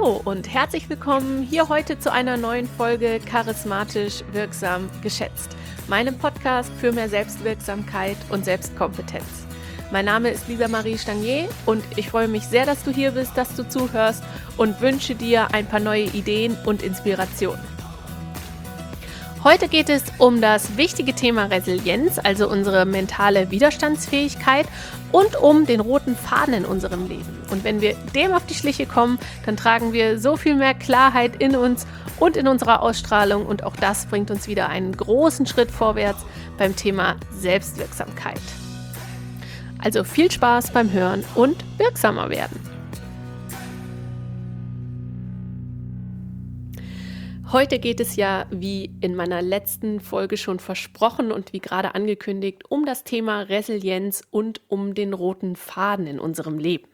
Hallo und herzlich willkommen hier heute zu einer neuen Folge Charismatisch, wirksam, geschätzt. Meinem Podcast für mehr Selbstwirksamkeit und Selbstkompetenz. Mein Name ist Lisa Marie Stangier und ich freue mich sehr, dass du hier bist, dass du zuhörst und wünsche dir ein paar neue Ideen und Inspirationen. Heute geht es um das wichtige Thema Resilienz, also unsere mentale Widerstandsfähigkeit und um den roten Faden in unserem Leben. Und wenn wir dem auf die Schliche kommen, dann tragen wir so viel mehr Klarheit in uns und in unserer Ausstrahlung und auch das bringt uns wieder einen großen Schritt vorwärts beim Thema Selbstwirksamkeit. Also viel Spaß beim Hören und wirksamer werden. Heute geht es ja, wie in meiner letzten Folge schon versprochen und wie gerade angekündigt, um das Thema Resilienz und um den roten Faden in unserem Leben.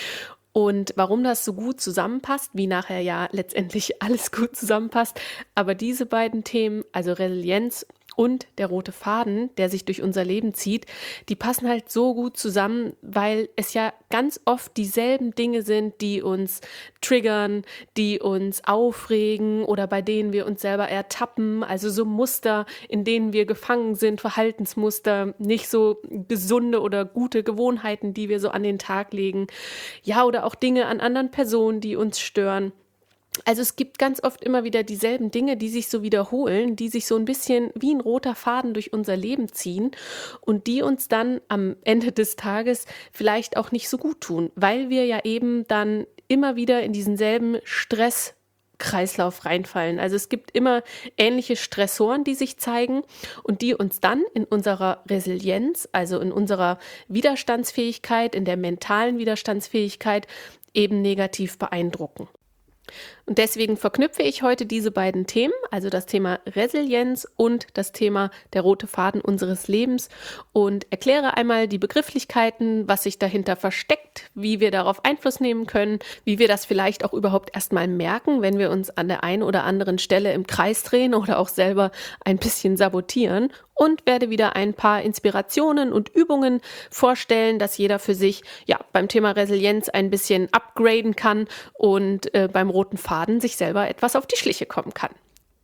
Und warum das so gut zusammenpasst, wie nachher ja letztendlich alles gut zusammenpasst, aber diese beiden Themen, also Resilienz und der rote Faden, der sich durch unser Leben zieht, die passen halt so gut zusammen, weil es ja ganz oft dieselben Dinge sind, die uns triggern, die uns aufregen oder bei denen wir uns selber ertappen, also so Muster, in denen wir gefangen sind, Verhaltensmuster, nicht so gesunde oder gute Gewohnheiten, die wir so an den Tag legen, ja, oder auch Dinge an anderen Personen, die uns stören. Also es gibt ganz oft immer wieder dieselben Dinge, die sich so wiederholen, die sich so ein bisschen wie ein roter Faden durch unser Leben ziehen und die uns dann am Ende des Tages vielleicht auch nicht so gut tun, weil wir ja eben dann immer wieder in diesen selben Stresskreislauf reinfallen. Also es gibt immer ähnliche Stressoren, die sich zeigen und die uns dann in unserer Resilienz, also in unserer Widerstandsfähigkeit, in der mentalen Widerstandsfähigkeit eben negativ beeindrucken. Und deswegen verknüpfe ich heute diese beiden Themen, also das Thema Resilienz und das Thema der rote Faden unseres Lebens und erkläre einmal die Begrifflichkeiten, was sich dahinter versteckt, wie wir darauf Einfluss nehmen können, wie wir das vielleicht auch überhaupt erstmal merken, wenn wir uns an der einen oder anderen Stelle im Kreis drehen oder auch selber ein bisschen sabotieren und werde wieder ein paar Inspirationen und Übungen vorstellen, dass jeder für sich beim Thema Resilienz ein bisschen upgraden kann und beim roten Faden sich selber etwas auf die Schliche kommen kann.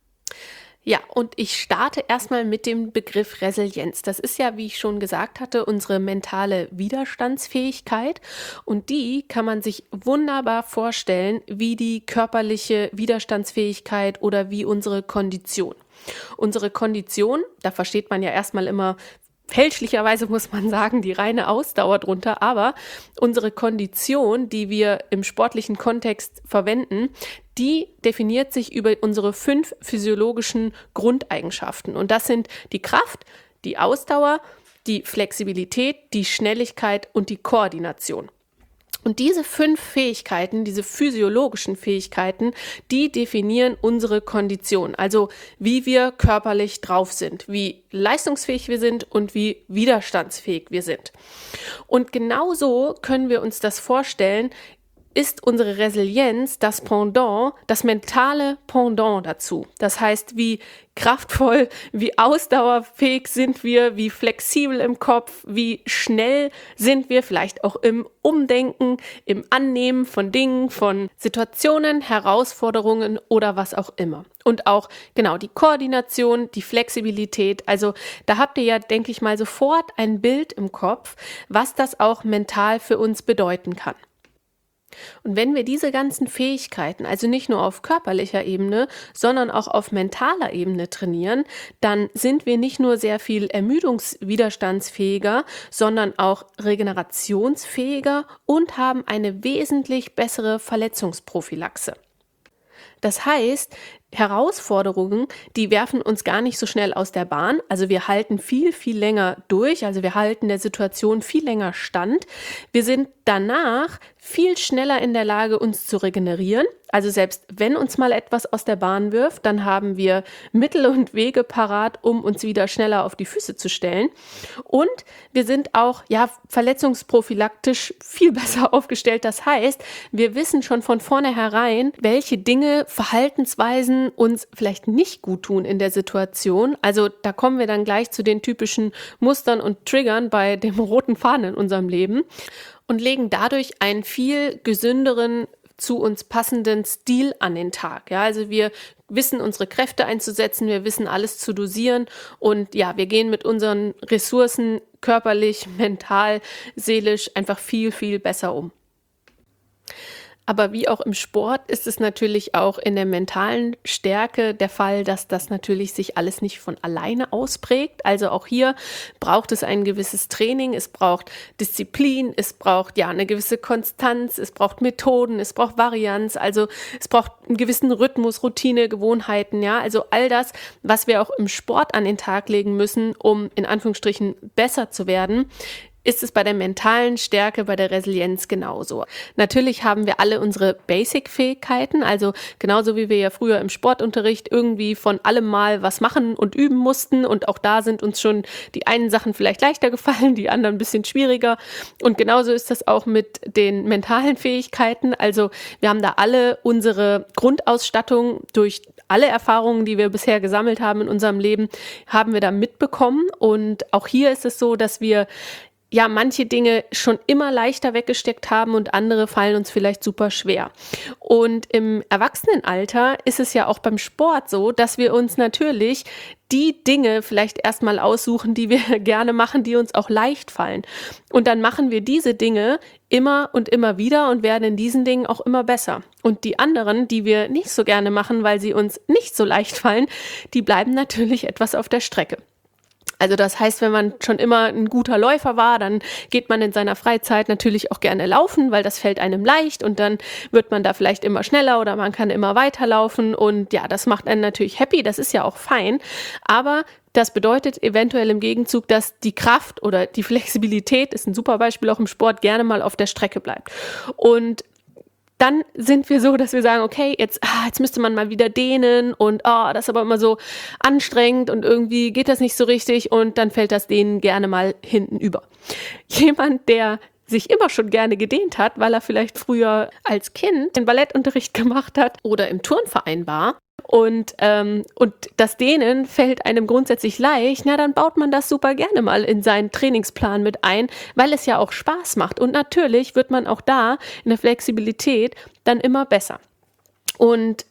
Ja, und ich starte erstmal mit dem Begriff Resilienz. Das ist ja, wie ich schon gesagt hatte, unsere mentale Widerstandsfähigkeit und die kann man sich wunderbar vorstellen wie die körperliche Widerstandsfähigkeit oder wie unsere Kondition. Unsere Kondition, da versteht man ja erstmal immer fälschlicherweise muss man sagen, die reine Ausdauer drunter, aber unsere Kondition, die wir im sportlichen Kontext verwenden, die definiert sich über unsere 5 physiologischen Grundeigenschaften. Und das sind die Kraft, die Ausdauer, die Flexibilität, die Schnelligkeit und die Koordination. Und diese 5 Fähigkeiten, diese physiologischen Fähigkeiten, die definieren unsere Kondition, also wie wir körperlich drauf sind, wie leistungsfähig wir sind und wie widerstandsfähig wir sind. Und genauso können wir uns das vorstellen, ist unsere Resilienz das Pendant, das mentale Pendant dazu. Das heißt, wie kraftvoll, wie ausdauerfähig sind wir, wie flexibel im Kopf, wie schnell sind wir, vielleicht auch im Umdenken, im Annehmen von Dingen, von Situationen, Herausforderungen oder was auch immer. Und auch, genau, die Koordination, die Flexibilität. Also da habt ihr ja, denke ich mal, sofort ein Bild im Kopf, was das auch mental für uns bedeuten kann. Und wenn wir diese ganzen Fähigkeiten, also nicht nur auf körperlicher Ebene, sondern auch auf mentaler Ebene trainieren, dann sind wir nicht nur sehr viel ermüdungswiderstandsfähiger, sondern auch regenerationsfähiger und haben eine wesentlich bessere Verletzungsprophylaxe. Das heißt, Herausforderungen, die werfen uns gar nicht so schnell aus der Bahn. Also wir halten viel, viel länger durch. Also wir halten der Situation viel länger stand. Wir sind danach viel schneller in der Lage, uns zu regenerieren. Also selbst wenn uns mal etwas aus der Bahn wirft, dann haben wir Mittel und Wege parat, um uns wieder schneller auf die Füße zu stellen. Und wir sind auch verletzungsprophylaktisch viel besser aufgestellt. Das heißt, wir wissen schon von vornherein, welche Dinge, Verhaltensweisen uns vielleicht nicht gut tun in der Situation. Also da kommen wir dann gleich zu den typischen Mustern und Triggern bei dem roten Faden in unserem Leben und legen dadurch einen viel gesünderen, zu uns passenden Stil an den Tag. Ja, also wir wissen, unsere Kräfte einzusetzen, wir wissen, alles zu dosieren und ja, wir gehen mit unseren Ressourcen körperlich, mental, seelisch einfach viel, viel besser um. Aber wie auch im Sport ist es natürlich auch in der mentalen Stärke der Fall, dass das natürlich sich alles nicht von alleine ausprägt. Also auch hier braucht es ein gewisses Training, es braucht Disziplin, es braucht ja eine gewisse Konstanz, es braucht Methoden, es braucht Varianz, also es braucht einen gewissen Rhythmus, Routine, Gewohnheiten, ja, also all das, was wir auch im Sport an den Tag legen müssen, um in Anführungsstrichen besser zu werden, ist es bei der mentalen Stärke, bei der Resilienz genauso. Natürlich haben wir alle unsere Basic-Fähigkeiten, also genauso wie wir ja früher im Sportunterricht irgendwie von allem mal was machen und üben mussten und auch da sind uns schon die einen Sachen vielleicht leichter gefallen, die anderen ein bisschen schwieriger und genauso ist das auch mit den mentalen Fähigkeiten, also wir haben da alle unsere Grundausstattung durch alle Erfahrungen, die wir bisher gesammelt haben in unserem Leben, haben wir da mitbekommen und auch hier ist es so, dass wir ja manche Dinge schon immer leichter weggesteckt haben und andere fallen uns vielleicht super schwer. Und im Erwachsenenalter ist es ja auch beim Sport so, dass wir uns natürlich die Dinge vielleicht erstmal aussuchen, die wir gerne machen, die uns auch leicht fallen. Und dann machen wir diese Dinge immer und immer wieder und werden in diesen Dingen auch immer besser. Und die anderen, die wir nicht so gerne machen, weil sie uns nicht so leicht fallen, die bleiben natürlich etwas auf der Strecke. Also das heißt, wenn man schon immer ein guter Läufer war, dann geht man in seiner Freizeit natürlich auch gerne laufen, weil das fällt einem leicht und dann wird man da vielleicht immer schneller oder man kann immer weiterlaufen und ja, das macht einen natürlich happy, das ist ja auch fein, aber das bedeutet eventuell im Gegenzug, dass die Kraft oder die Flexibilität, ist ein super Beispiel auch im Sport, gerne mal auf der Strecke bleibt. Und dann sind wir so, dass wir sagen, okay, jetzt müsste man mal wieder dehnen und das ist aber immer so anstrengend und irgendwie geht das nicht so richtig und dann fällt das Dehnen gerne mal hinten über. Jemand, der sich immer schon gerne gedehnt hat, weil er vielleicht früher als Kind den Ballettunterricht gemacht hat oder im Turnverein war, und das Dehnen fällt einem grundsätzlich leicht, na dann baut man das super gerne mal in seinen Trainingsplan mit ein, weil es ja auch Spaß macht. Und natürlich wird man auch da in der Flexibilität dann immer besser. Und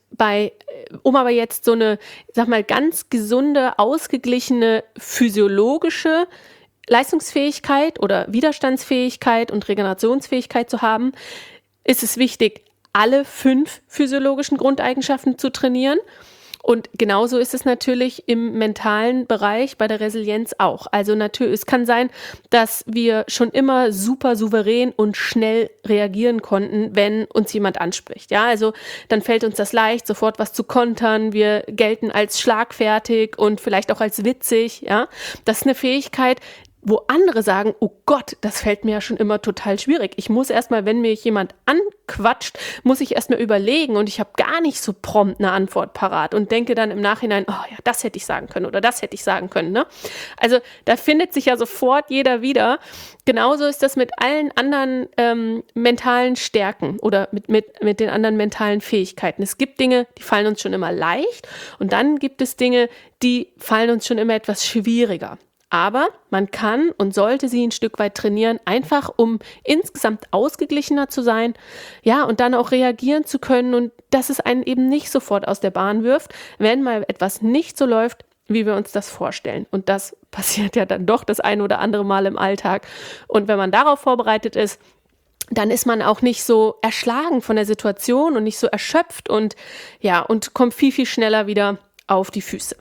um aber jetzt so eine, sag mal, ganz gesunde, ausgeglichene physiologische Leistungsfähigkeit oder Widerstandsfähigkeit und Regenerationsfähigkeit zu haben, ist es wichtig, alle 5 physiologischen Grundeigenschaften zu trainieren. Und genauso ist es natürlich im mentalen Bereich bei der Resilienz auch. Also natürlich, es kann sein, dass wir schon immer super souverän und schnell reagieren konnten, wenn uns jemand anspricht. Ja, also dann fällt uns das leicht, sofort was zu kontern. Wir gelten als schlagfertig und vielleicht auch als witzig. Ja, das ist eine Fähigkeit, wo andere sagen, oh Gott, das fällt mir ja schon immer total schwierig. Ich muss erstmal, wenn mir jemand anquatscht, muss ich erstmal überlegen und ich habe gar nicht so prompt eine Antwort parat und denke dann im Nachhinein, oh ja, das hätte ich sagen können oder das hätte ich sagen können. Ne? Also da findet sich ja sofort jeder wieder. Genauso ist das mit allen anderen mentalen Stärken oder mit den anderen mentalen Fähigkeiten. Es gibt Dinge, die fallen uns schon immer leicht und dann gibt es Dinge, die fallen uns schon immer etwas schwieriger. Aber man kann und sollte sie ein Stück weit trainieren, einfach um insgesamt ausgeglichener zu sein, ja, und dann auch reagieren zu können und dass es einen eben nicht sofort aus der Bahn wirft, wenn mal etwas nicht so läuft, wie wir uns das vorstellen. Und das passiert ja dann doch das ein oder andere Mal im Alltag. Und wenn man darauf vorbereitet ist, dann ist man auch nicht so erschlagen von der Situation und nicht so erschöpft und ja, und kommt viel, viel schneller wieder auf die Füße.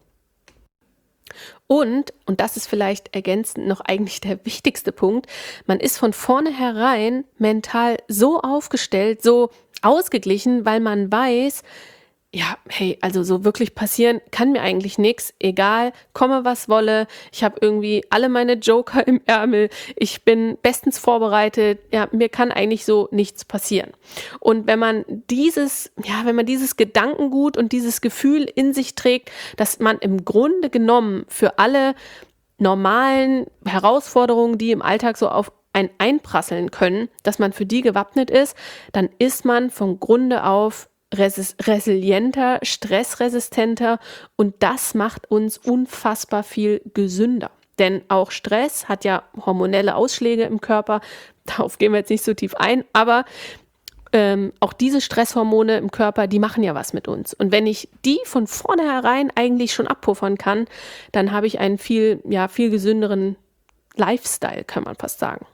Und das ist vielleicht ergänzend noch eigentlich der wichtigste Punkt, man ist von vornherein mental so aufgestellt, so ausgeglichen, weil man weiß, ja, hey, also so wirklich passieren kann mir eigentlich nichts, egal, komme was wolle, ich habe irgendwie alle meine Joker im Ärmel, ich bin bestens vorbereitet, ja, mir kann eigentlich so nichts passieren. Und wenn man dieses Gedankengut und dieses Gefühl in sich trägt, dass man im Grunde genommen für alle normalen Herausforderungen, die im Alltag so auf einen einprasseln können, dass man für die gewappnet ist, dann ist man von Grunde auf resilienter, stressresistenter und das macht uns unfassbar viel gesünder. Denn auch Stress hat ja hormonelle Ausschläge im Körper, darauf gehen wir jetzt nicht so tief ein, aber auch diese Stresshormone im Körper, die machen ja was mit uns. Und wenn ich die von vornherein eigentlich schon abpuffern kann, dann habe ich einen viel gesünderen Lifestyle, kann man fast sagen.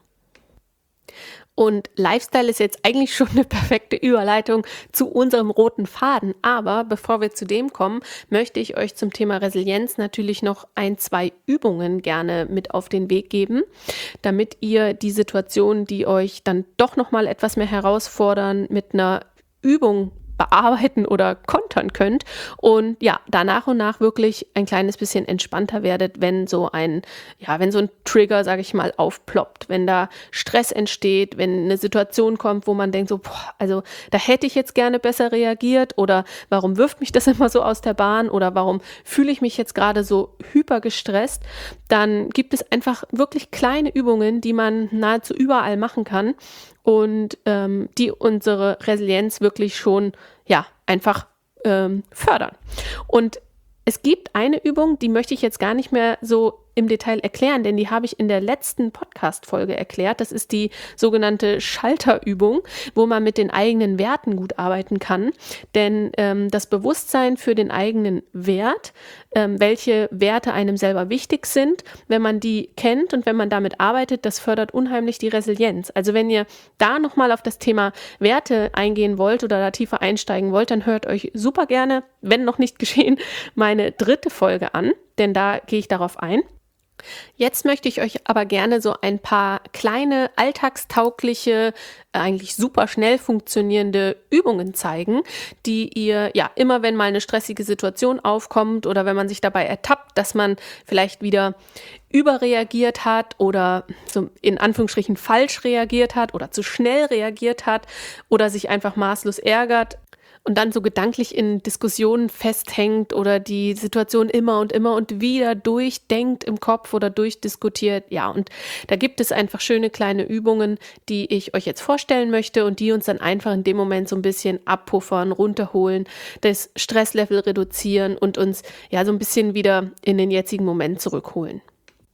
Und Lifestyle ist jetzt eigentlich schon eine perfekte Überleitung zu unserem roten Faden. Aber bevor wir zu dem kommen, möchte ich euch zum Thema Resilienz natürlich noch 2 Übungen gerne mit auf den Weg geben, damit ihr die Situation, die euch dann doch nochmal etwas mehr herausfordern, mit einer Übung bearbeiten oder kontern könnt und ja, da nach und nach wirklich ein kleines bisschen entspannter werdet, wenn so ein Trigger, sage ich mal, aufploppt, wenn da Stress entsteht, wenn eine Situation kommt, wo man denkt so, also da hätte ich jetzt gerne besser reagiert oder warum wirft mich das immer so aus der Bahn oder warum fühle ich mich jetzt gerade so hypergestresst, dann gibt es einfach wirklich kleine Übungen, die man nahezu überall machen kann und die unsere Resilienz wirklich schon einfach fördern. Und es gibt eine Übung, die möchte ich jetzt gar nicht mehr so im Detail erklären, denn die habe ich in der letzten Podcast-Folge erklärt. Das ist die sogenannte Schalterübung, wo man mit den eigenen Werten gut arbeiten kann. Denn das Bewusstsein für den eigenen Wert, welche Werte einem selber wichtig sind, wenn man die kennt und wenn man damit arbeitet, das fördert unheimlich die Resilienz. Also wenn ihr da nochmal auf das Thema Werte eingehen wollt oder da tiefer einsteigen wollt, dann hört euch super gerne, wenn noch nicht geschehen, meine 3. Folge an, denn da gehe ich darauf ein. Jetzt möchte ich euch aber gerne so ein paar kleine, alltagstaugliche, eigentlich super schnell funktionierende Übungen zeigen, die ihr immer, wenn mal eine stressige Situation aufkommt oder wenn man sich dabei ertappt, dass man vielleicht wieder überreagiert hat oder so in Anführungsstrichen falsch reagiert hat oder zu schnell reagiert hat oder sich einfach maßlos ärgert und dann so gedanklich in Diskussionen festhängt oder die Situation immer und wieder durchdenkt im Kopf oder durchdiskutiert. Ja, und da gibt es einfach schöne kleine Übungen, die ich euch jetzt vorstellen möchte und die uns dann einfach in dem Moment so ein bisschen abpuffern, runterholen, das Stresslevel reduzieren und uns so ein bisschen wieder in den jetzigen Moment zurückholen.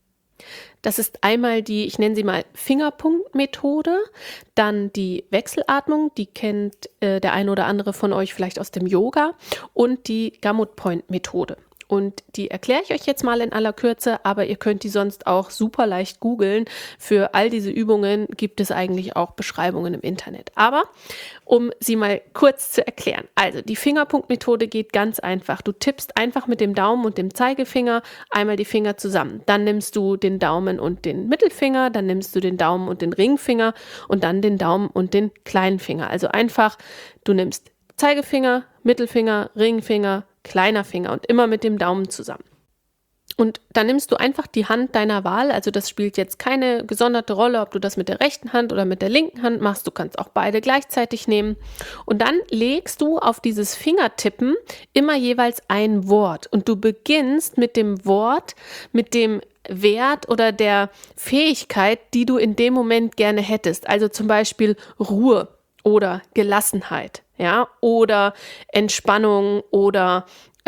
Das ist einmal die, ich nenne sie mal Fingerpunkt-Methode, dann die Wechselatmung, die kennt der eine oder andere von euch vielleicht aus dem Yoga und die Gamut-Point-Methode. Und die erkläre ich euch jetzt mal in aller Kürze, aber ihr könnt die sonst auch super leicht googeln. Für all diese Übungen gibt es eigentlich auch Beschreibungen im Internet. Aber um sie mal kurz zu erklären. Also die Fingerpunktmethode geht ganz einfach. Du tippst einfach mit dem Daumen und dem Zeigefinger einmal die Finger zusammen. Dann nimmst du den Daumen und den Mittelfinger, dann nimmst du den Daumen und den Ringfinger und dann den Daumen und den kleinen Finger. Also einfach, du nimmst Zeigefinger, Mittelfinger, Ringfinger, kleiner Finger und immer mit dem Daumen zusammen. Und dann nimmst du einfach die Hand deiner Wahl, also das spielt jetzt keine gesonderte Rolle, ob du das mit der rechten Hand oder mit der linken Hand machst, du kannst auch beide gleichzeitig nehmen. Und dann legst du auf dieses Fingertippen immer jeweils ein Wort und du beginnst mit dem Wort, mit dem Wert oder der Fähigkeit, die du in dem Moment gerne hättest. Also zum Beispiel Ruhe oder Gelassenheit, oder Entspannung oder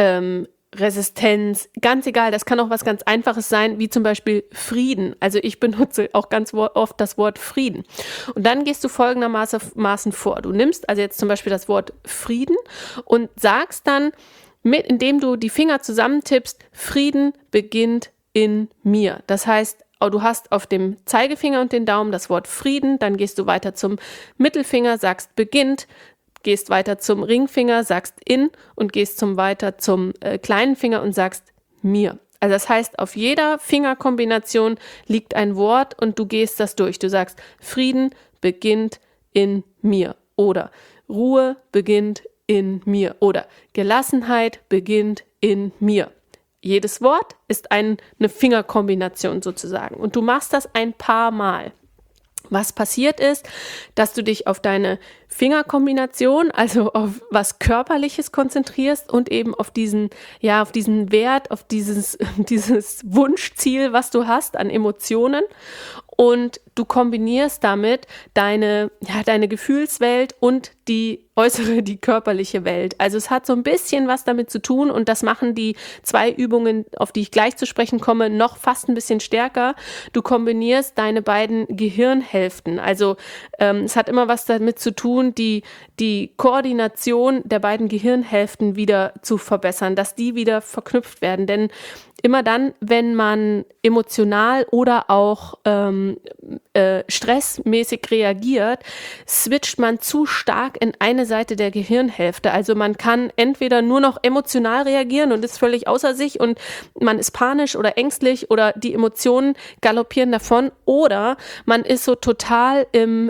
Resistenz, ganz egal, das kann auch was ganz Einfaches sein, wie zum Beispiel Frieden. Also ich benutze auch ganz oft das Wort Frieden. Und dann gehst du folgendermaßen vor. Du nimmst also jetzt zum Beispiel das Wort Frieden und sagst dann, indem du die Finger zusammentippst, Frieden beginnt in mir. Das heißt, du hast auf dem Zeigefinger und den Daumen das Wort Frieden, dann gehst du weiter zum Mittelfinger, sagst beginnt, gehst weiter zum Ringfinger, sagst in und gehst weiter zum kleinen Finger und sagst mir. Also das heißt, auf jeder Fingerkombination liegt ein Wort und du gehst das durch. Du sagst, Frieden beginnt in mir oder Ruhe beginnt in mir oder Gelassenheit beginnt in mir. Jedes Wort ist eine Fingerkombination sozusagen und du machst das ein paar Mal. Was passiert ist, dass du dich auf deine Fingerkombination, also auf was Körperliches konzentrierst und eben auf diesen Wert, auf dieses Wunschziel, was du hast an Emotionen. Und du kombinierst damit deine Gefühlswelt und die äußere, die körperliche Welt. Also es hat so ein bisschen was damit zu tun und das machen die 2 Übungen, auf die ich gleich zu sprechen komme, noch fast ein bisschen stärker. Du kombinierst deine beiden Gehirnhälften. Also es hat immer was damit zu tun, die Koordination der beiden Gehirnhälften wieder zu verbessern, dass die wieder verknüpft werden. Denn immer dann, wenn man emotional oder auch stressmäßig reagiert, switcht man zu stark in eine Seite der Gehirnhälfte. Also man kann entweder nur noch emotional reagieren und ist völlig außer sich und man ist panisch oder ängstlich oder die Emotionen galoppieren davon, oder man ist so total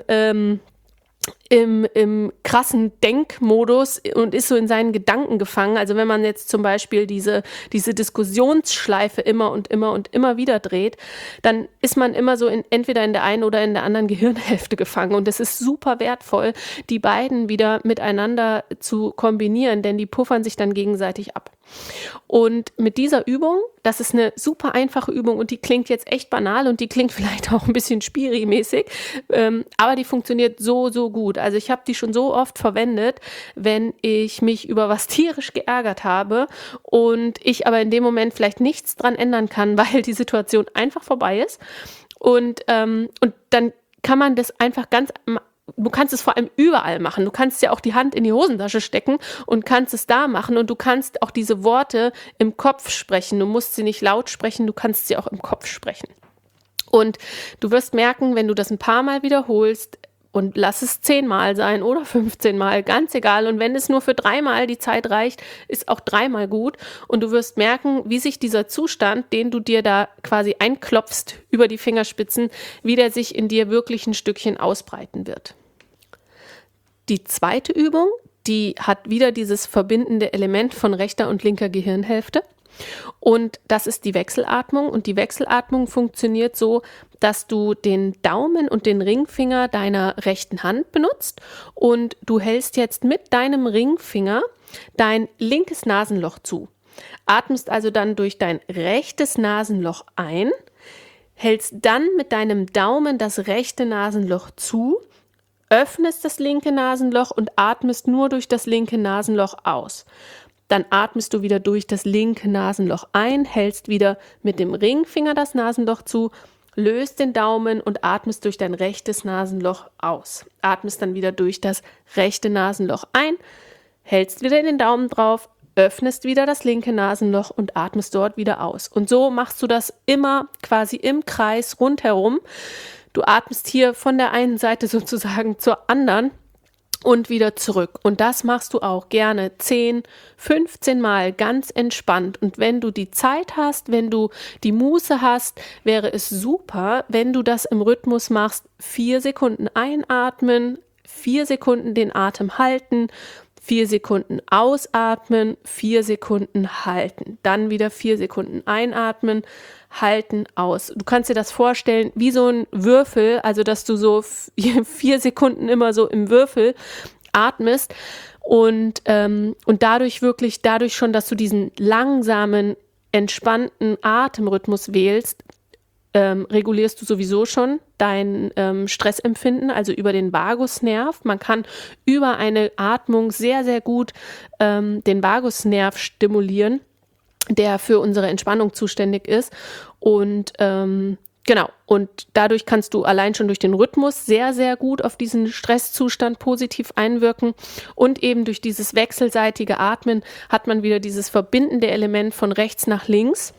im krassen Denkmodus und ist so in seinen Gedanken gefangen. Also wenn man jetzt zum Beispiel diese Diskussionsschleife immer und immer und immer wieder dreht, dann ist man immer so entweder in der einen oder in der anderen Gehirnhälfte gefangen. Und es ist super wertvoll, die beiden wieder miteinander zu kombinieren, denn die puffern sich dann gegenseitig ab. Und mit dieser Übung, das ist eine super einfache Übung und die klingt jetzt echt banal und die klingt vielleicht auch ein bisschen Spiri-mäßig, aber die funktioniert so, so gut. Also ich habe die schon so oft verwendet, wenn ich mich über was tierisch geärgert habe und ich aber in dem Moment vielleicht nichts dran ändern kann, weil die Situation einfach vorbei ist. Und dann kann man das einfach du kannst es vor allem überall machen. Du kannst ja auch die Hand in die Hosentasche stecken und kannst es da machen und du kannst auch diese Worte im Kopf sprechen. Du musst sie nicht laut sprechen, du kannst sie auch im Kopf sprechen. Und du wirst merken, wenn du das ein paar Mal wiederholst, und lass es 10 Mal sein oder 15 Mal, ganz egal. Und wenn es nur für 3 Mal die Zeit reicht, ist auch 3 Mal gut. Und du wirst merken, wie sich dieser Zustand, den du dir da quasi einklopfst über die Fingerspitzen, wie der sich in dir wirklich ein Stückchen ausbreiten wird. Die zweite Übung, die hat wieder dieses verbindende Element von rechter und linker Gehirnhälfte. Und das ist die Wechselatmung. Und die Wechselatmung funktioniert so, dass du den Daumen und den Ringfinger deiner rechten Hand benutzt und du hältst jetzt mit deinem Ringfinger dein linkes Nasenloch zu. Atmest also dann durch dein rechtes Nasenloch ein, hältst dann mit deinem Daumen das rechte Nasenloch zu, öffnest das linke Nasenloch und atmest nur durch das linke Nasenloch aus. Dann atmest du wieder durch das linke Nasenloch ein, hältst wieder mit dem Ringfinger das Nasenloch zu, löst den Daumen und atmest durch dein rechtes Nasenloch aus. Atmest dann wieder durch das rechte Nasenloch ein, hältst wieder den Daumen drauf, öffnest wieder das linke Nasenloch und atmest dort wieder aus. Und so machst du das immer quasi im Kreis rundherum. Du atmest hier von der einen Seite sozusagen zur anderen und wieder zurück. Und das machst du auch gerne 10, 15 Mal ganz entspannt. Und wenn du die Zeit hast, wenn du die Muße hast, wäre es super, wenn du das im Rhythmus machst. 4 Sekunden einatmen, 4 Sekunden den Atem halten, 4 Sekunden ausatmen, 4 Sekunden halten. Dann wieder 4 Sekunden einatmen, halten, aus. Du kannst dir das vorstellen wie so ein Würfel, also dass du so 4 Sekunden immer so im Würfel atmest und dadurch schon, dass du diesen langsamen, entspannten Atemrhythmus wählst, regulierst du sowieso schon dein Stressempfinden, also über den Vagusnerv. Man kann über eine Atmung sehr, sehr gut den Vagusnerv stimulieren, der für unsere Entspannung zuständig ist. Und genau, und dadurch kannst du allein schon durch den Rhythmus sehr, sehr gut auf diesen Stresszustand positiv einwirken. Und eben durch dieses wechselseitige Atmen hat man wieder dieses verbindende Element von rechts nach links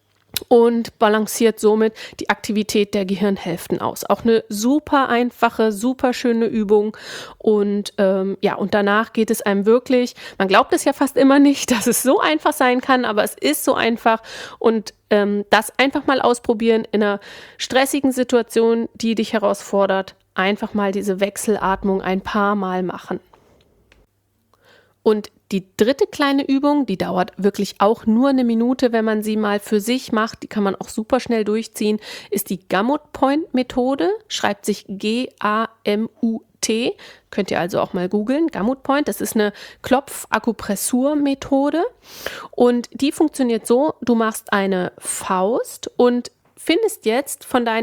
und balanciert somit die Aktivität der Gehirnhälften aus. Auch eine super einfache, super schöne Übung. Und und danach geht es einem wirklich, man glaubt es ja fast immer nicht, dass es so einfach sein kann, aber es ist so einfach. Und das einfach mal ausprobieren in einer stressigen Situation, die dich herausfordert. Einfach mal diese Wechselatmung ein paar Mal machen. Und die dritte kleine Übung, die dauert wirklich auch nur 1 Minute, wenn man sie mal für sich macht, die kann man auch super schnell durchziehen, ist die Gamut-Point-Methode, schreibt sich G-A-M-U-T, könnt ihr also auch mal googeln, Gamut-Point, das ist eine Klopf-Akupressur-Methode und die funktioniert so, du machst eine Faust und findest jetzt von deinem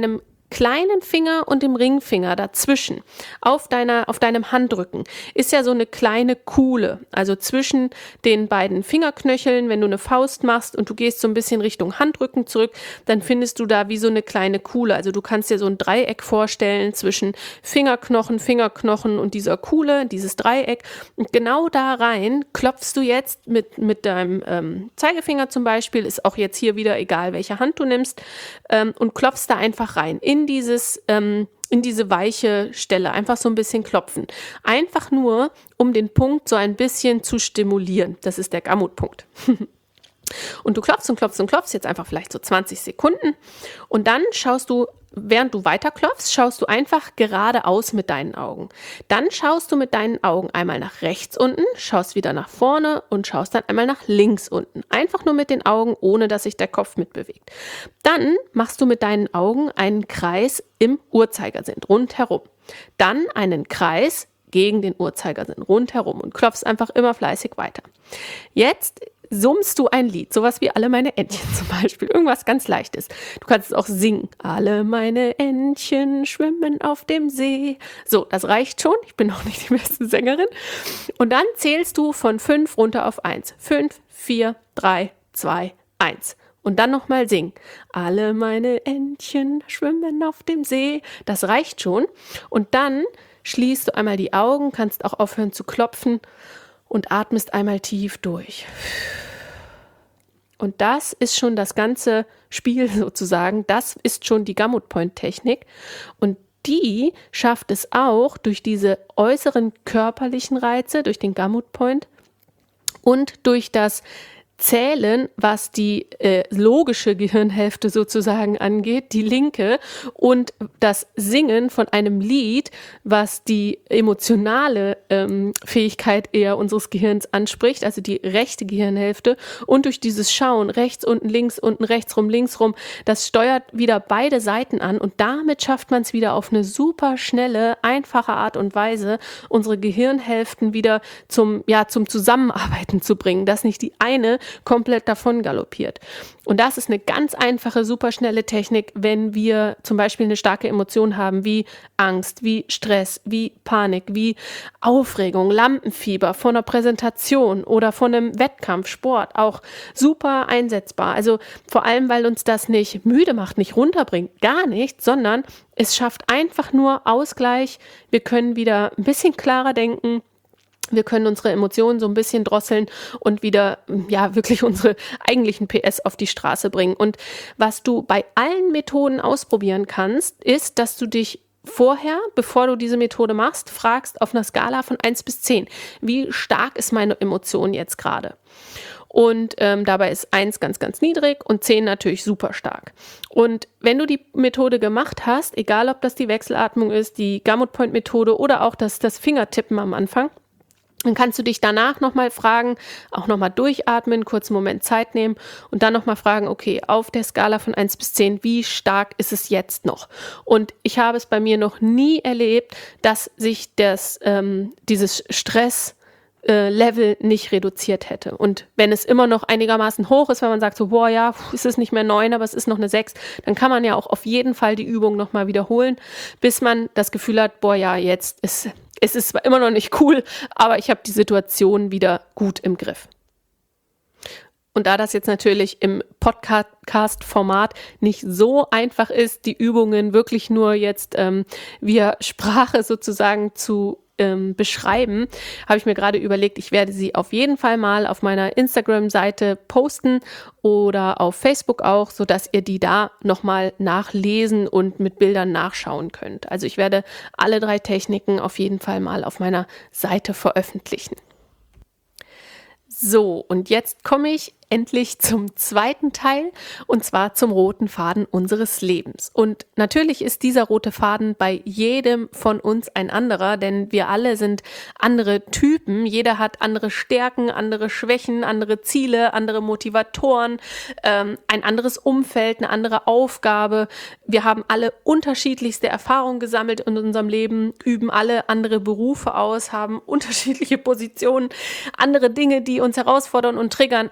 kleinen Finger und dem Ringfinger dazwischen, auf deinem Handrücken, ist ja so eine kleine Kuhle. Also zwischen den beiden Fingerknöcheln, wenn du eine Faust machst und du gehst so ein bisschen Richtung Handrücken zurück, dann findest du da wie so eine kleine Kuhle. Also du kannst dir so ein Dreieck vorstellen zwischen Fingerknochen und dieser Kuhle, dieses Dreieck. Und genau da rein klopfst du jetzt mit deinem Zeigefinger zum Beispiel, ist auch jetzt hier wieder egal, welche Hand du nimmst, und klopfst da einfach rein in diese weiche Stelle, einfach so ein bisschen klopfen. Einfach nur, um den Punkt so ein bisschen zu stimulieren. Das ist der Gamutpunkt. Und du klopfst und klopfst und klopfst, jetzt einfach vielleicht so 20 Sekunden. Und dann schaust du, während du weiter klopfst, schaust du einfach geradeaus mit deinen Augen. Dann schaust du mit deinen Augen einmal nach rechts unten, schaust wieder nach vorne und schaust dann einmal nach links unten. Einfach nur mit den Augen, ohne dass sich der Kopf mitbewegt. Dann machst du mit deinen Augen einen Kreis im Uhrzeigersinn rundherum. Dann einen Kreis gegen den Uhrzeigersinn rundherum und klopfst einfach immer fleißig weiter. Jetzt summst du ein Lied, sowas wie Alle meine Entchen zum Beispiel, irgendwas ganz Leichtes. Du kannst es auch singen. Alle meine Entchen schwimmen auf dem See. So, das reicht schon. Ich bin auch nicht die beste Sängerin. Und dann zählst du von 5 runter auf 1. 5, 4, 3, 2, 1. Und dann nochmal singen. Alle meine Entchen schwimmen auf dem See. Das reicht schon. Und dann schließt du einmal die Augen, kannst auch aufhören zu klopfen und atmest einmal tief durch. Und das ist schon das ganze Spiel sozusagen. Das ist schon die Gamut-Point-Technik. Und die schafft es auch durch diese äußeren körperlichen Reize, durch den Gamut-Point und durch das Zählen, was die logische Gehirnhälfte sozusagen angeht, die linke, und das Singen von einem Lied, was die emotionale Fähigkeit eher unseres Gehirns anspricht, also die rechte Gehirnhälfte, und durch dieses Schauen, rechts, unten, rechts rum, links rum, das steuert wieder beide Seiten an und damit schafft man es wieder auf eine super schnelle, einfache Art und Weise, unsere Gehirnhälften wieder zum Zusammenarbeiten zu bringen, dass nicht die eine komplett davon galoppiert. Und das ist eine ganz einfache, super schnelle Technik, wenn wir zum Beispiel eine starke Emotion haben, wie Angst, wie Stress, wie Panik, wie Aufregung, Lampenfieber vor einer Präsentation oder vor einem Wettkampf, Sport, auch super einsetzbar. Also vor allem, weil uns das nicht müde macht, nicht runterbringt, gar nicht, sondern es schafft einfach nur Ausgleich. Wir können wieder ein bisschen klarer denken. Wir können unsere Emotionen so ein bisschen drosseln und wieder, wirklich unsere eigentlichen PS auf die Straße bringen. Und was du bei allen Methoden ausprobieren kannst, ist, dass du dich vorher, bevor du diese Methode machst, fragst auf einer Skala von 1 bis 10, wie stark ist meine Emotion jetzt gerade? Und dabei ist 1 ganz, ganz niedrig und 10 natürlich super stark. Und wenn du die Methode gemacht hast, egal ob das die Wechselatmung ist, die Gamut-Point-Methode oder auch das Fingertippen am Anfang, dann kannst du dich danach nochmal fragen, auch nochmal durchatmen, kurz einen Moment Zeit nehmen und dann nochmal fragen, okay, auf der Skala von 1 bis 10, wie stark ist es jetzt noch? Und ich habe es bei mir noch nie erlebt, dass sich dieses Stress-Level nicht reduziert hätte. Und wenn es immer noch einigermaßen hoch ist, wenn man sagt so, ist es nicht mehr 9, aber es ist noch eine 6, dann kann man ja auch auf jeden Fall die Übung nochmal wiederholen, bis man das Gefühl hat, jetzt ist es ist zwar immer noch nicht cool, aber ich habe die Situation wieder gut im Griff. Und da das jetzt natürlich im Podcast-Format nicht so einfach ist, die Übungen wirklich nur jetzt via Sprache sozusagen zu beschreiben, habe ich mir gerade überlegt, ich werde sie auf jeden Fall mal auf meiner Instagram-Seite posten oder auf Facebook auch, sodass ihr die da nochmal nachlesen und mit Bildern nachschauen könnt. Also ich werde alle 3 Techniken auf jeden Fall mal auf meiner Seite veröffentlichen. So, und jetzt komme ich endlich zum zweiten Teil, und zwar zum roten Faden unseres Lebens. Und natürlich ist dieser rote Faden bei jedem von uns ein anderer, denn wir alle sind andere Typen. Jeder hat andere Stärken, andere Schwächen, andere Ziele, andere Motivatoren, ein anderes Umfeld, eine andere Aufgabe. Wir haben alle unterschiedlichste Erfahrungen gesammelt in unserem Leben, üben alle andere Berufe aus, haben unterschiedliche Positionen, andere Dinge, die uns herausfordern und triggern. Also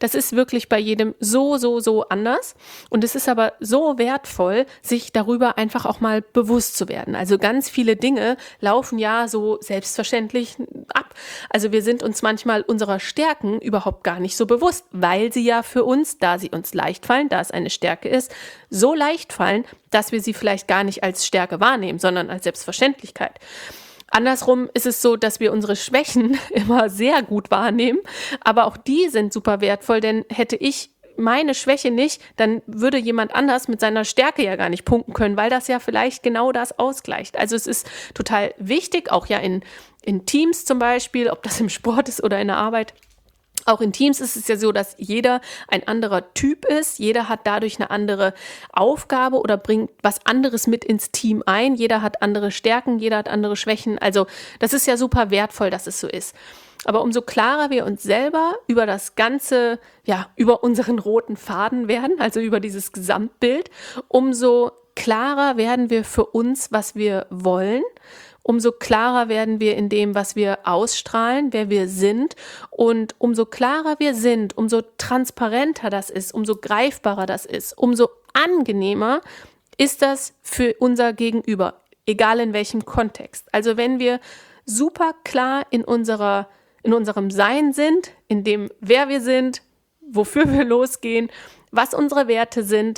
das ist wirklich bei jedem so anders. Und es ist aber so wertvoll, sich darüber einfach auch mal bewusst zu werden. Also ganz viele Dinge laufen ja so selbstverständlich ab. Also wir sind uns manchmal unserer Stärken überhaupt gar nicht so bewusst, weil sie ja für uns, da sie uns leicht fallen, da es eine Stärke ist, so leicht fallen, dass wir sie vielleicht gar nicht als Stärke wahrnehmen, sondern als Selbstverständlichkeit. Andersrum ist es so, dass wir unsere Schwächen immer sehr gut wahrnehmen, aber auch die sind super wertvoll, denn hätte ich meine Schwäche nicht, dann würde jemand anders mit seiner Stärke ja gar nicht punkten können, weil das ja vielleicht genau das ausgleicht. Also es ist total wichtig, auch ja in Teams zum Beispiel, ob das im Sport ist oder in der Arbeit. Auch in Teams ist es ja so, dass jeder ein anderer Typ ist. Jeder hat dadurch eine andere Aufgabe oder bringt was anderes mit ins Team ein. Jeder hat andere Stärken, jeder hat andere Schwächen. Also das ist ja super wertvoll, dass es so ist. Aber umso klarer wir uns selber über das Ganze, ja, über unseren roten Faden werden, also über dieses Gesamtbild, umso klarer werden wir für uns, was wir wollen. Umso klarer werden wir in dem, was wir ausstrahlen, wer wir sind. Und umso klarer wir sind, umso transparenter das ist, umso greifbarer das ist, umso angenehmer ist das für unser Gegenüber, egal in welchem Kontext. Also wenn wir super klar in unserem Sein sind, in dem, wer wir sind, wofür wir losgehen, was unsere Werte sind,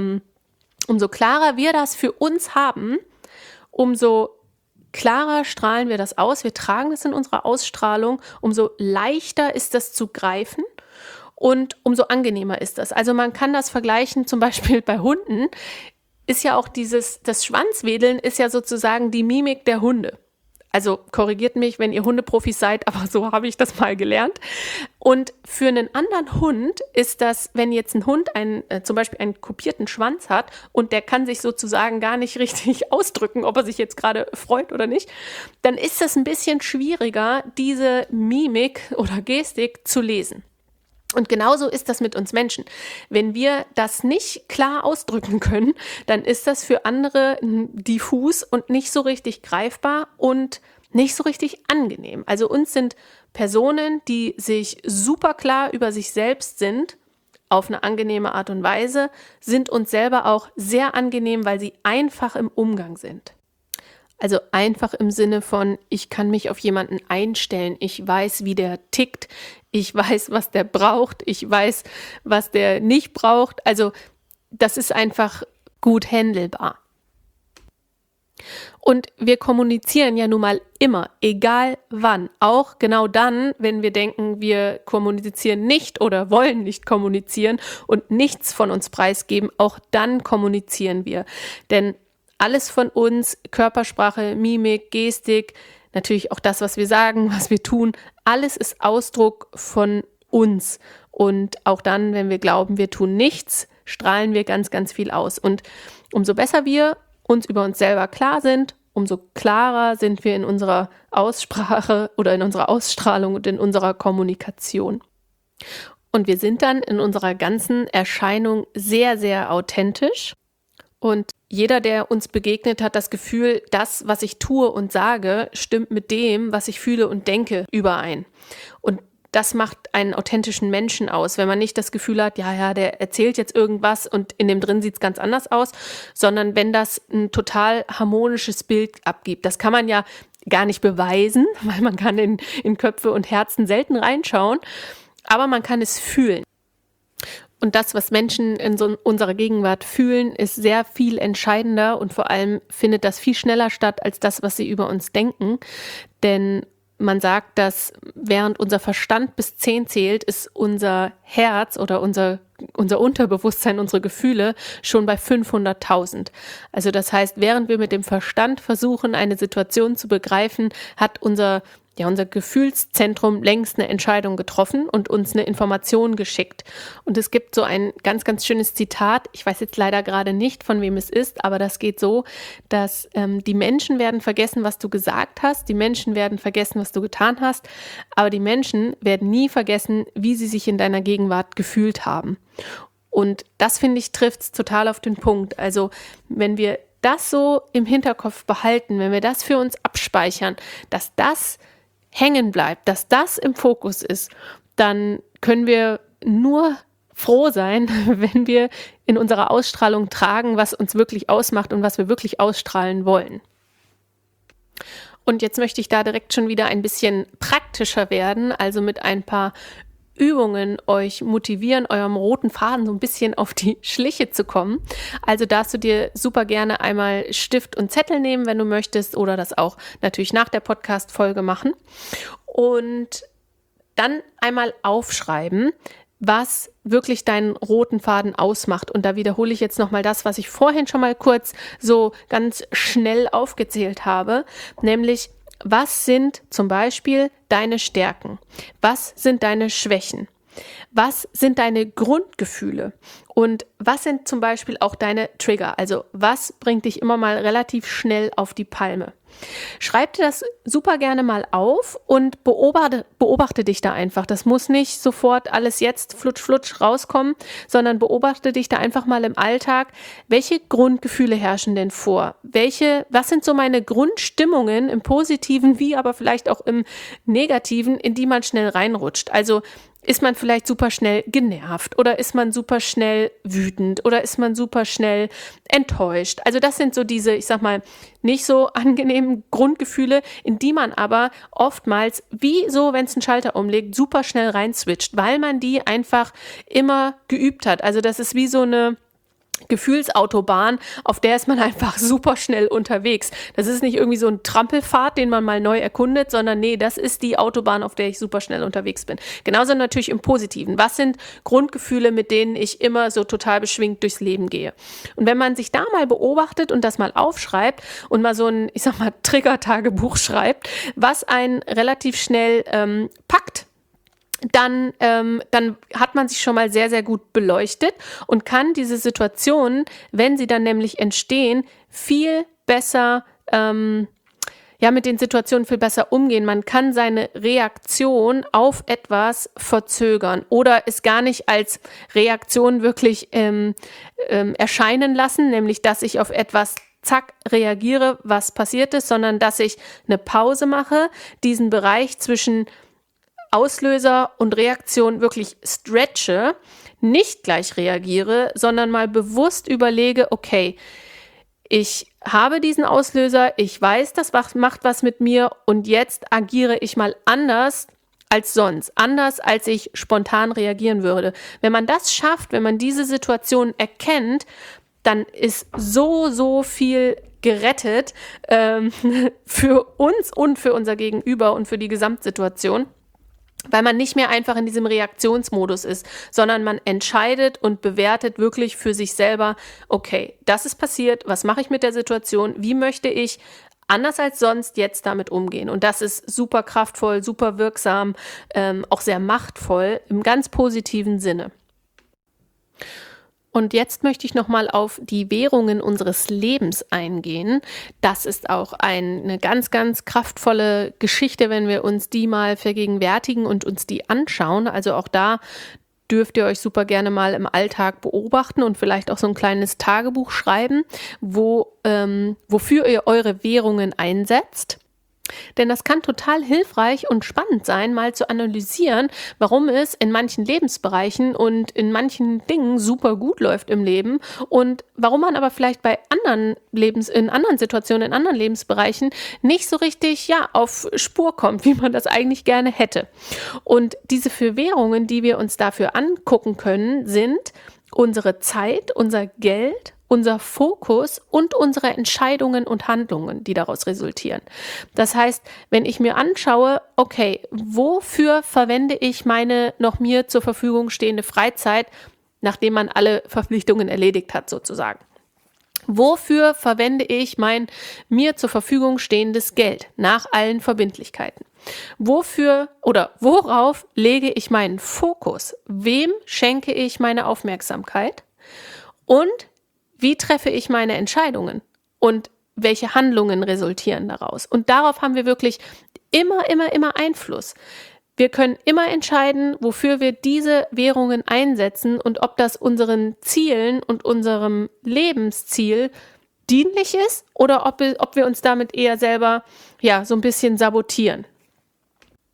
umso klarer wir das für uns haben, umso klarer strahlen wir das aus, wir tragen es in unserer Ausstrahlung, umso leichter ist das zu greifen und umso angenehmer ist das. Also man kann das vergleichen, zum Beispiel bei Hunden, ist ja auch das Schwanzwedeln ist ja sozusagen die Mimik der Hunde. Also korrigiert mich, wenn ihr Hundeprofis seid, aber so habe ich das mal gelernt. Und für einen anderen Hund ist das, wenn jetzt ein Hund zum Beispiel einen kupierten Schwanz hat und der kann sich sozusagen gar nicht richtig ausdrücken, ob er sich jetzt gerade freut oder nicht, dann ist das ein bisschen schwieriger, diese Mimik oder Gestik zu lesen. Und genauso ist das mit uns Menschen. Wenn wir das nicht klar ausdrücken können, dann ist das für andere diffus und nicht so richtig greifbar und nicht so richtig angenehm. Also uns sind Personen, die sich super klar über sich selbst sind, auf eine angenehme Art und Weise, sind uns selber auch sehr angenehm, weil sie einfach im Umgang sind. Also einfach im Sinne von, ich kann mich auf jemanden einstellen, ich weiß, wie der tickt, ich weiß, was der braucht, ich weiß, was der nicht braucht. Also das ist einfach gut handelbar. Und wir kommunizieren ja nun mal immer, egal wann. Auch genau dann, wenn wir denken, wir kommunizieren nicht oder wollen nicht kommunizieren und nichts von uns preisgeben, auch dann kommunizieren wir. Denn alles von uns, Körpersprache, Mimik, Gestik, natürlich auch das, was wir sagen, was wir tun, alles ist Ausdruck von uns. Und auch dann, wenn wir glauben, wir tun nichts, strahlen wir ganz, ganz viel aus. Und umso besser wir uns über uns selber klar sind, umso klarer sind wir in unserer Aussprache oder in unserer Ausstrahlung und in unserer Kommunikation. Und wir sind dann in unserer ganzen Erscheinung sehr, sehr authentisch. Und jeder, der uns begegnet, hat das Gefühl, das, was ich tue und sage, stimmt mit dem, was ich fühle und denke, überein. Und das macht einen authentischen Menschen aus, wenn man nicht das Gefühl hat, ja, der erzählt jetzt irgendwas und in dem drin sieht es ganz anders aus, sondern wenn das ein total harmonisches Bild abgibt. Das kann man ja gar nicht beweisen, weil man kann in Köpfe und Herzen selten reinschauen, aber man kann es fühlen. Und das, was Menschen in unserer Gegenwart fühlen, ist sehr viel entscheidender und vor allem findet das viel schneller statt als das, was sie über uns denken. Denn man sagt, dass während unser Verstand bis 10 zählt, ist unser Herz oder unser Unterbewusstsein, unsere Gefühle schon bei 500.000. Also das heißt, während wir mit dem Verstand versuchen, eine Situation zu begreifen, hat unser Gefühlszentrum längst eine Entscheidung getroffen und uns eine Information geschickt. Und es gibt so ein ganz, ganz schönes Zitat, ich weiß jetzt leider gerade nicht, von wem es ist, aber das geht so, dass die Menschen werden vergessen, was du gesagt hast, die Menschen werden vergessen, was du getan hast, aber die Menschen werden nie vergessen, wie sie sich in deiner Gegenwart gefühlt haben. Und das, finde ich, trifft es total auf den Punkt. Also wenn wir das so im Hinterkopf behalten, wenn wir das für uns abspeichern, dass das hängen bleibt, dass das im Fokus ist, dann können wir nur froh sein, wenn wir in unserer Ausstrahlung tragen, was uns wirklich ausmacht und was wir wirklich ausstrahlen wollen. Und jetzt möchte ich da direkt schon wieder ein bisschen praktischer werden, also mit ein paar Übungen euch motivieren, eurem roten Faden so ein bisschen auf die Schliche zu kommen. Also darfst du dir super gerne einmal Stift und Zettel nehmen, wenn du möchtest, oder das auch natürlich nach der Podcast-Folge machen. Und dann einmal aufschreiben, was wirklich deinen roten Faden ausmacht. Und da wiederhole ich jetzt nochmal das, was ich vorhin schon mal kurz so ganz schnell aufgezählt habe, nämlich: Was sind zum Beispiel deine Stärken? Was sind deine Schwächen? Was sind deine Grundgefühle? Und was sind zum Beispiel auch deine Trigger? Also was bringt dich immer mal relativ schnell auf die Palme? Schreib dir das super gerne mal auf und beobachte dich da einfach. Das muss nicht sofort alles jetzt flutsch, flutsch rauskommen, sondern beobachte dich da einfach mal im Alltag. Welche Grundgefühle herrschen denn vor? Was sind so meine Grundstimmungen im Positiven, wie aber vielleicht auch im Negativen, in die man schnell reinrutscht? Also ist man vielleicht super schnell genervt oder ist man super schnell wütend oder ist man super schnell enttäuscht? Also das sind so diese, ich sag mal, nicht so angenehmen Grundgefühle, in die man aber oftmals, wie so, wenn es einen Schalter umlegt, super schnell reinswitcht, weil man die einfach immer geübt hat. Also das ist wie so eine Gefühlsautobahn, auf der ist man einfach super schnell unterwegs. Das ist nicht irgendwie so ein Trampelpfad, den man mal neu erkundet, sondern nee, das ist die Autobahn, auf der ich super schnell unterwegs bin. Genauso natürlich im Positiven. Was sind Grundgefühle, mit denen ich immer so total beschwingt durchs Leben gehe? Und wenn man sich da mal beobachtet und das mal aufschreibt und mal so ein, ich sag mal, Trigger-Tagebuch schreibt, was einen relativ schnell packt, dann hat man sich schon mal sehr, sehr gut beleuchtet und kann diese Situationen, wenn sie dann nämlich entstehen, viel besser, mit den Situationen viel besser umgehen. Man kann seine Reaktion auf etwas verzögern oder es gar nicht als Reaktion wirklich erscheinen lassen, nämlich dass ich auf etwas zack, reagiere, was passiert ist, sondern dass ich eine Pause mache, diesen Bereich zwischen Auslöser und Reaktion wirklich stretche, nicht gleich reagiere, sondern mal bewusst überlege, okay, ich habe diesen Auslöser, ich weiß, das macht was mit mir und jetzt agiere ich mal anders als sonst, anders als ich spontan reagieren würde. Wenn man das schafft, wenn man diese Situation erkennt, dann ist so viel gerettet für uns und für unser Gegenüber und für die Gesamtsituation. Weil man nicht mehr einfach in diesem Reaktionsmodus ist, sondern man entscheidet und bewertet wirklich für sich selber, okay, das ist passiert, was mache ich mit der Situation, wie möchte ich anders als sonst jetzt damit umgehen? Und das ist super kraftvoll, super wirksam, auch sehr machtvoll im ganz positiven Sinne. Und jetzt möchte ich nochmal auf die Währungen unseres Lebens eingehen. Das ist auch eine ganz, ganz kraftvolle Geschichte, wenn wir uns die mal vergegenwärtigen und uns die anschauen. Also auch da dürft ihr euch super gerne mal im Alltag beobachten und vielleicht auch so ein kleines Tagebuch schreiben, wofür ihr eure Währungen einsetzt. Denn das kann total hilfreich und spannend sein, mal zu analysieren, warum es in manchen Lebensbereichen und in manchen Dingen super gut läuft im Leben und warum man aber vielleicht bei in anderen Situationen, in anderen Lebensbereichen nicht so richtig, auf Spur kommt, wie man das eigentlich gerne hätte. Und diese 4 Währungen, die wir uns dafür angucken können, sind unsere Zeit, unser Geld, unser Fokus und unsere Entscheidungen und Handlungen, die daraus resultieren. Das heißt, wenn ich mir anschaue, okay, wofür verwende ich meine noch mir zur Verfügung stehende Freizeit, nachdem man alle Verpflichtungen erledigt hat sozusagen? Wofür verwende ich mein mir zur Verfügung stehendes Geld nach allen Verbindlichkeiten? Worauf lege ich meinen Fokus? Wem schenke ich meine Aufmerksamkeit? Und wie treffe ich meine Entscheidungen und welche Handlungen resultieren daraus? Und darauf haben wir wirklich immer Einfluss. Wir können immer entscheiden, wofür wir diese Währungen einsetzen und ob das unseren Zielen und unserem Lebensziel dienlich ist oder ob wir uns damit eher selber so ein bisschen sabotieren.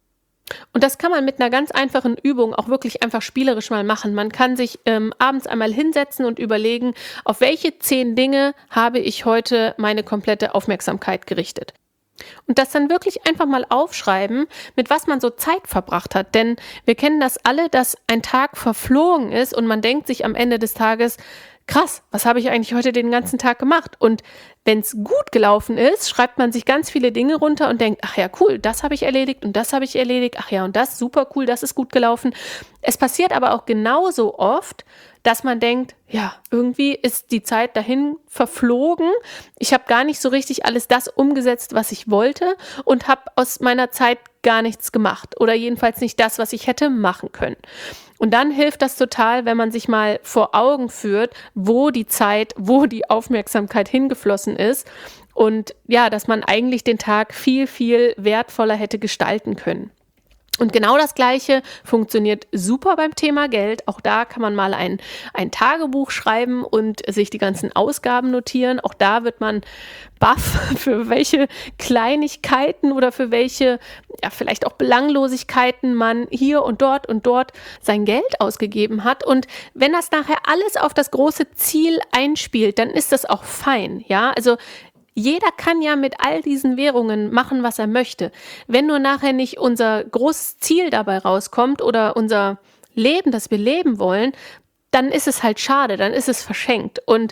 Und das kann man mit einer ganz einfachen Übung auch wirklich einfach spielerisch mal machen. Man kann sich abends einmal hinsetzen und überlegen, auf welche 10 Dinge habe ich heute meine komplette Aufmerksamkeit gerichtet. Und das dann wirklich einfach mal aufschreiben, mit was man so Zeit verbracht hat. Denn wir kennen das alle, dass ein Tag verflogen ist und man denkt sich am Ende des Tages, krass, was habe ich eigentlich heute den ganzen Tag gemacht? Und wenn es gut gelaufen ist, schreibt man sich ganz viele Dinge runter und denkt, ach ja, cool, das habe ich erledigt und das habe ich erledigt. Ach ja, und das, super cool, das ist gut gelaufen. Es passiert aber auch genauso oft, dass man denkt, ja, irgendwie ist die Zeit dahin verflogen. Ich habe gar nicht so richtig alles das umgesetzt, was ich wollte und habe aus meiner Zeit gar nichts gemacht oder jedenfalls nicht das, was ich hätte machen können. Und dann hilft das total, wenn man sich mal vor Augen führt, wo die Zeit, wo die Aufmerksamkeit hingeflossen ist und ja, dass man eigentlich den Tag viel, viel wertvoller hätte gestalten können. Und genau das Gleiche funktioniert super beim Thema Geld. Auch da kann man mal ein Tagebuch schreiben und sich die ganzen Ausgaben notieren. Auch da wird man baff, für welche Kleinigkeiten oder für welche, ja, vielleicht auch Belanglosigkeiten man hier und dort sein Geld ausgegeben hat. Und wenn das nachher alles auf das große Ziel einspielt, dann ist das auch fein. Ja, also jeder kann ja mit all diesen Währungen machen, was er möchte. Wenn nur nachher nicht unser großes Ziel dabei rauskommt oder unser Leben, das wir leben wollen, dann ist es halt schade, dann ist es verschenkt. Und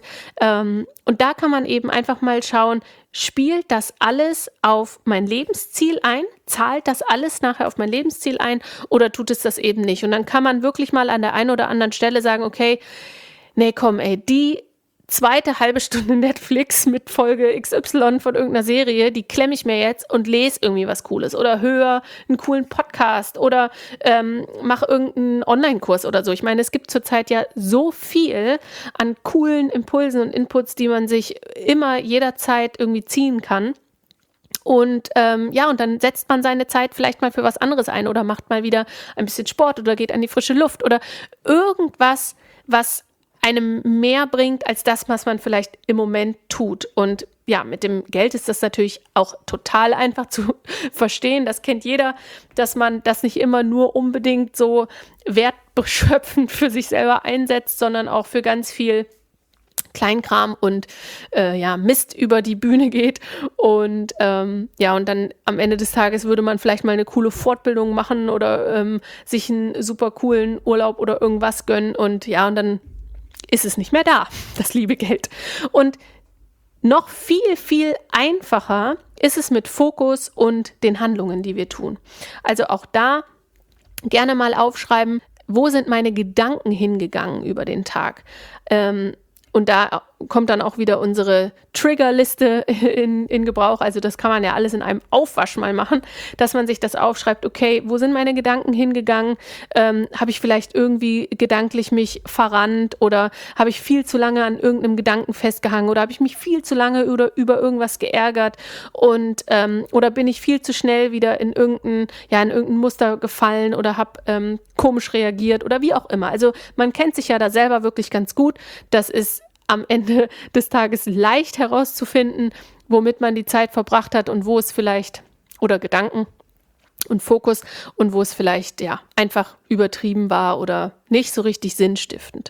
da kann man eben einfach mal schauen, spielt das alles auf mein Lebensziel ein? Zahlt das alles nachher auf mein Lebensziel ein oder tut es das eben nicht? Und dann kann man wirklich mal an der einen oder anderen Stelle sagen, okay, nee, komm, ey, die zweite halbe Stunde Netflix mit Folge XY von irgendeiner Serie, die klemme ich mir jetzt und lese irgendwie was Cooles oder höre einen coolen Podcast oder mache irgendeinen Online-Kurs oder so. Ich meine, es gibt zurzeit ja so viel an coolen Impulsen und Inputs, die man sich immer jederzeit irgendwie ziehen kann. Und und dann setzt man seine Zeit vielleicht mal für was anderes ein oder macht mal wieder ein bisschen Sport oder geht an die frische Luft oder irgendwas, was einem mehr bringt als das, was man vielleicht im Moment tut. Und ja, mit dem Geld ist das natürlich auch total einfach zu verstehen. Das kennt jeder, dass man das nicht immer nur unbedingt so wertbeschöpfend für sich selber einsetzt, sondern auch für ganz viel Kleinkram und Mist über die Bühne geht. Und und dann am Ende des Tages würde man vielleicht mal eine coole Fortbildung machen oder sich einen super coolen Urlaub oder irgendwas gönnen. Und ja, und dann ist es nicht mehr da, das liebe Geld. Und noch viel, viel einfacher ist es mit Fokus und den Handlungen, die wir tun. Also auch da gerne mal aufschreiben, wo sind meine Gedanken hingegangen über den Tag? Und da kommt dann auch wieder unsere Triggerliste in Gebrauch. Also das kann man ja alles in einem Aufwasch mal machen, dass man sich das aufschreibt, okay, wo sind meine Gedanken hingegangen? Habe ich vielleicht irgendwie gedanklich mich verrannt oder habe ich viel zu lange an irgendeinem Gedanken festgehangen oder habe ich mich viel zu lange über irgendwas geärgert und oder bin ich viel zu schnell wieder in irgendein Muster gefallen oder habe komisch reagiert oder wie auch immer. Also man kennt sich ja da selber wirklich ganz gut. Das ist am Ende des Tages leicht herauszufinden, womit man die Zeit verbracht hat und wo es vielleicht, oder Gedanken und Fokus und wo es vielleicht ja einfach übertrieben war oder nicht so richtig sinnstiftend.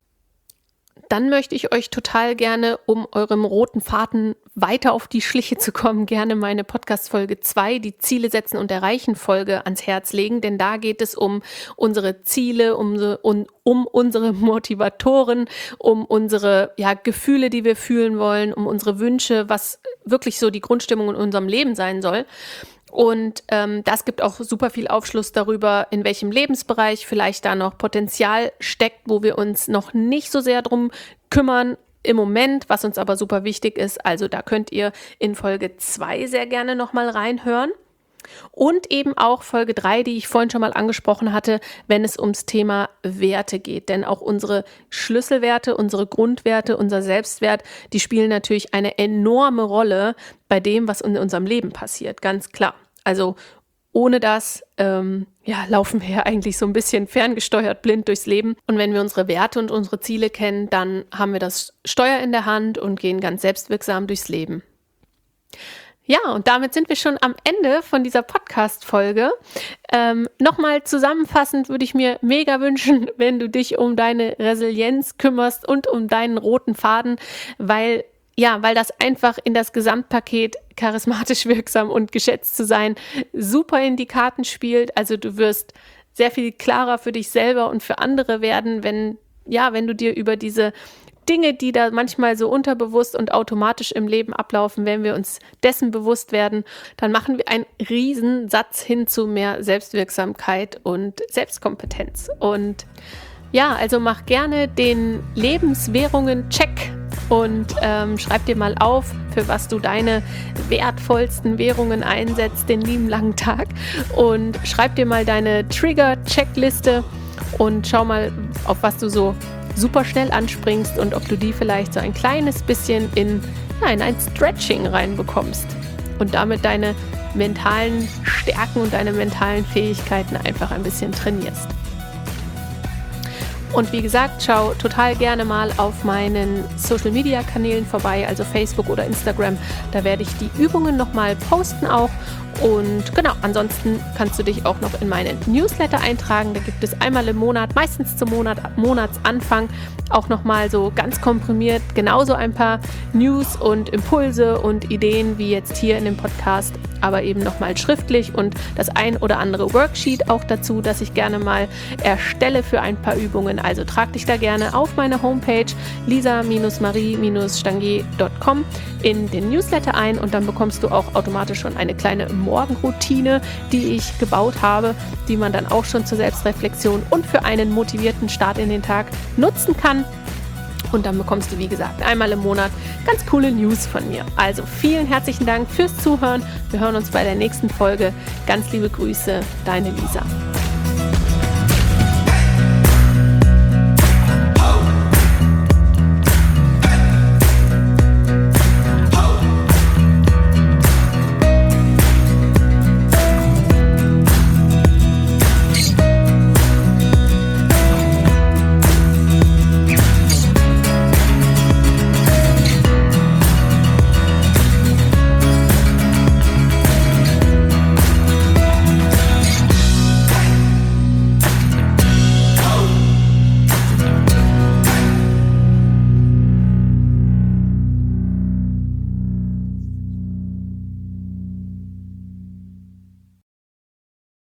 Dann möchte ich euch total gerne, um eurem roten Faden weiter auf die Schliche zu kommen, gerne meine Podcast-Folge 2, die Ziele setzen und erreichen Folge ans Herz legen, denn da geht es um unsere Ziele, um unsere Motivatoren, um unsere Gefühle, die wir fühlen wollen, um unsere Wünsche, was wirklich so die Grundstimmung in unserem Leben sein soll. Und das gibt auch super viel Aufschluss darüber, in welchem Lebensbereich vielleicht da noch Potenzial steckt, wo wir uns noch nicht so sehr drum kümmern im Moment, was uns aber super wichtig ist. Also da könnt ihr in Folge 2 sehr gerne nochmal reinhören. Und eben auch Folge 3, die ich vorhin schon mal angesprochen hatte, wenn es ums Thema Werte geht. Denn auch unsere Schlüsselwerte, unsere Grundwerte, unser Selbstwert, die spielen natürlich eine enorme Rolle bei dem, was in unserem Leben passiert, ganz klar. Also ohne das laufen wir ja eigentlich so ein bisschen ferngesteuert blind durchs Leben. Und wenn wir unsere Werte und unsere Ziele kennen, dann haben wir das Steuer in der Hand und gehen ganz selbstwirksam durchs Leben. Ja, und damit sind wir schon am Ende von dieser Podcast-Folge. Nochmal zusammenfassend würde ich mir mega wünschen, wenn du dich um deine Resilienz kümmerst und um deinen roten Faden, weil das einfach in das Gesamtpaket charismatisch wirksam und geschätzt zu sein super in die Karten spielt. Also du wirst sehr viel klarer für dich selber und für andere werden, wenn du dir über diese Dinge, die da manchmal so unterbewusst und automatisch im Leben ablaufen, wenn wir uns dessen bewusst werden, dann machen wir einen Riesensatz hin zu mehr Selbstwirksamkeit und Selbstkompetenz. Und also mach gerne den Lebenswährungen-Check und schreib dir mal auf, für was du deine wertvollsten Währungen einsetzt, den lieben langen Tag. Und schreib dir mal deine Trigger-Checkliste und schau mal, auf was du so super schnell anspringst und ob du die vielleicht so ein kleines bisschen in ein Stretching reinbekommst und damit deine mentalen Stärken und deine mentalen Fähigkeiten einfach ein bisschen trainierst. Und wie gesagt, schau total gerne mal auf meinen Social-Media-Kanälen vorbei, also Facebook oder Instagram. Da werde ich die Übungen nochmal posten auch. Und genau, ansonsten kannst du dich auch noch in meinen Newsletter eintragen. Da gibt es einmal im Monat, meistens zum Monatsanfang, auch nochmal so ganz komprimiert genauso ein paar News und Impulse und Ideen wie jetzt hier in dem Podcast, aber eben nochmal schriftlich und das ein oder andere Worksheet auch dazu, das ich gerne mal erstelle für ein paar Übungen. Also trag dich da gerne auf meine Homepage lisa-marie-stangier.com in den Newsletter ein und dann bekommst du auch automatisch schon eine kleine Morgenroutine, die ich gebaut habe, die man dann auch schon zur Selbstreflexion und für einen motivierten Start in den Tag nutzen kann. Und dann bekommst du, wie gesagt, einmal im Monat ganz coole News von mir. Also vielen herzlichen Dank fürs Zuhören. Wir hören uns bei der nächsten Folge. Ganz liebe Grüße, deine Lisa.